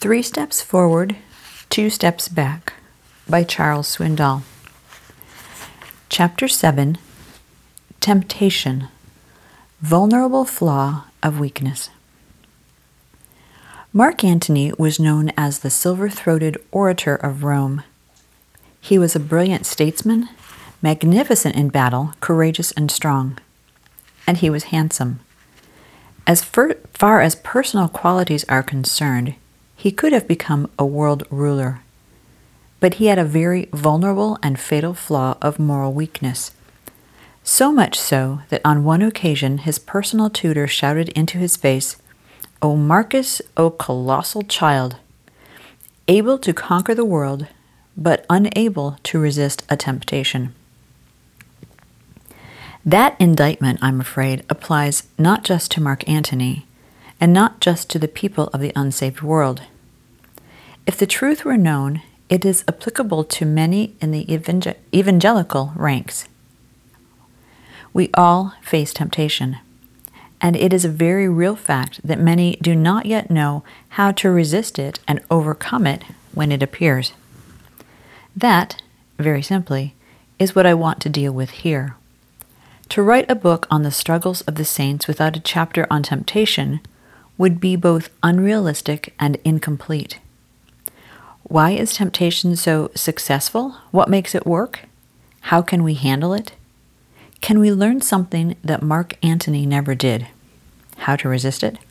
3 Steps Forward, 2 Steps Back by Charles Swindoll. Chapter 7, Temptation, Vulnerable Flaw of Weakness. Mark Antony was known as the silver-throated orator of Rome. He was a brilliant statesman, magnificent in battle, courageous and strong. And he was handsome. As far as personal qualities are concerned, he could have become a world ruler. But he had a very vulnerable and fatal flaw of moral weakness. So much so that on one occasion his personal tutor shouted into his face, "O Marcus, O colossal child, able to conquer the world, but unable to resist a temptation." That indictment, I'm afraid, applies not just to Mark Antony, and not just to the people of the unsaved world. If the truth were known, it is applicable to many in the evangelical ranks. We all face temptation, and it is a very real fact that many do not yet know how to resist it and overcome it when it appears. That, very simply, is what I want to deal with here. To write a book on the struggles of the saints without a chapter on temptation would be both unrealistic and incomplete. Why is temptation so successful? What makes it work? How can we handle it? Can we learn something that Mark Antony never did? How to resist it?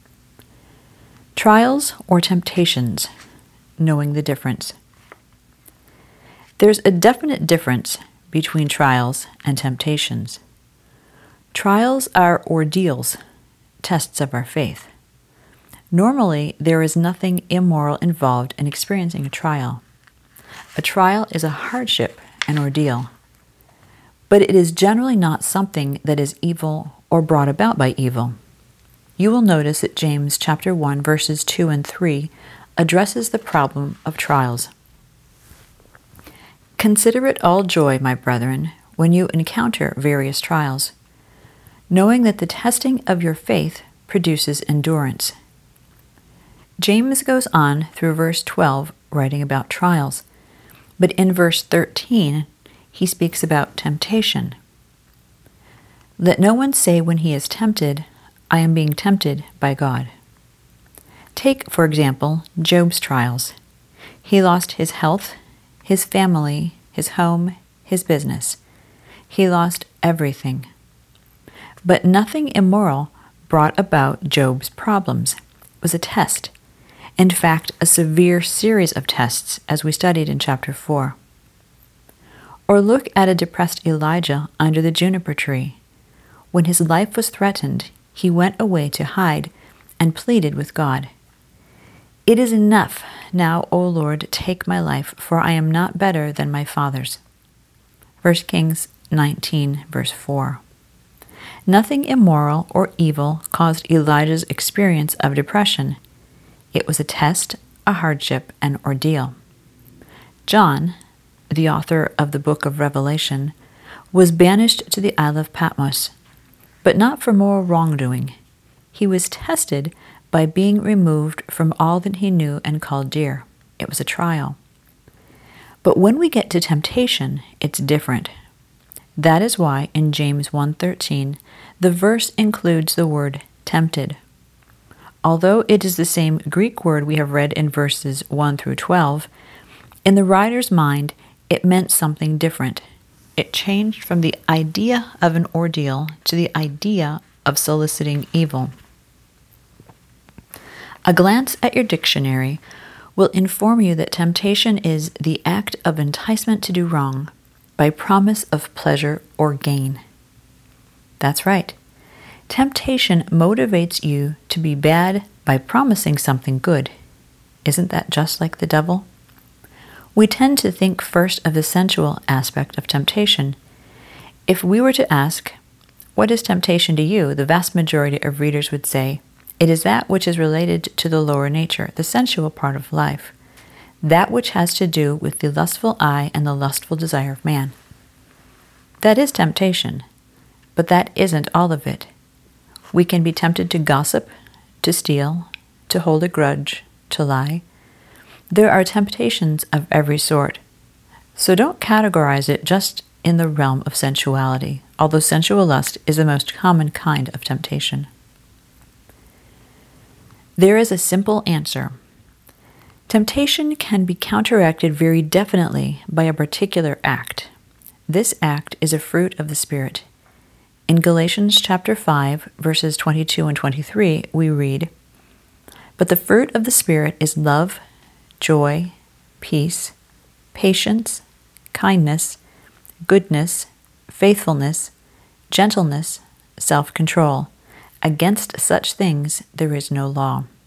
Trials or temptations, knowing the difference. There's a definite difference between trials and temptations. Trials are ordeals, tests of our faith. Normally, there is nothing immoral involved in experiencing a trial. A trial is a hardship, an ordeal. But it is generally not something that is evil or brought about by evil. You will notice that James chapter 1, verses 2 and 3 addresses the problem of trials. Consider it all joy, my brethren, when you encounter various trials, knowing that the testing of your faith produces endurance. James goes on through verse 12, writing about trials, but in verse 13, he speaks about temptation. Let no one say when he is tempted, I am being tempted by God. Take, for example, Job's trials. He lost his health, his family, his home, his business. He lost everything. But nothing immoral brought about Job's problems. It was a test. In fact, a severe series of tests, as we studied in chapter 4. Or look at a depressed Elijah under the juniper tree. When his life was threatened, he went away to hide and pleaded with God. It is enough now, O Lord, take my life, for I am not better than my fathers. 1 Kings 19, verse 4. Nothing immoral or evil caused Elijah's experience of depression. It was a test, a hardship, an ordeal. John, the author of the book of Revelation, was banished to the Isle of Patmos, but not for moral wrongdoing. He was tested by being removed from all that he knew and called dear. It was a trial. But when we get to temptation, it's different. That is why in James 1:13, the verse includes the word tempted. Although it is the same Greek word we have read in verses 1 through 12, in the writer's mind, it meant something different. It changed from the idea of an ordeal to the idea of soliciting evil. A glance at your dictionary will inform you that temptation is the act of enticement to do wrong by promise of pleasure or gain. That's right. Temptation motivates you to be bad by promising something good. Isn't that just like the devil? We tend to think first of the sensual aspect of temptation. If we were to ask, what is temptation to you? The vast majority of readers would say, it is that which is related to the lower nature, the sensual part of life, that which has to do with the lustful eye and the lustful desire of man. That is temptation, but that isn't all of it. We can be tempted to gossip, to steal, to hold a grudge, to lie. There are temptations of every sort. So don't categorize it just in the realm of sensuality, although sensual lust is the most common kind of temptation. There is a simple answer. Temptation can be counteracted very definitely by a particular act. This act is a fruit of the Spirit. In Galatians chapter 5, verses 22 and 23, we read, "But the fruit of the Spirit is love, joy, peace, patience, kindness, goodness, faithfulness, gentleness, self-control. Against such things there is no law."